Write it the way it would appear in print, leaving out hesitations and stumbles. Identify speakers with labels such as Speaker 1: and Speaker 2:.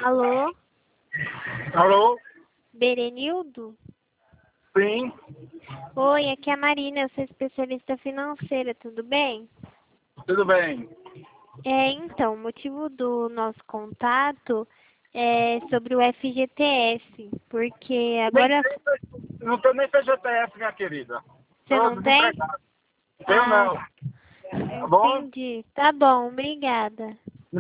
Speaker 1: Alô?
Speaker 2: Alô?
Speaker 1: Berenildo?
Speaker 2: Sim,
Speaker 1: Oi, aqui é a Marina, eu sou especialista financeira, tudo bem?
Speaker 2: tudo bem.
Speaker 1: Então, o motivo do nosso contato é sobre o FGTS, porque agora
Speaker 2: Não tenho nem FGTS, minha querida.
Speaker 1: você
Speaker 2: Estou
Speaker 1: não tem?
Speaker 2: desempregado. Tenho
Speaker 1: Ah,
Speaker 2: não. Tá bom?
Speaker 1: entendi. Tá bom, obrigada.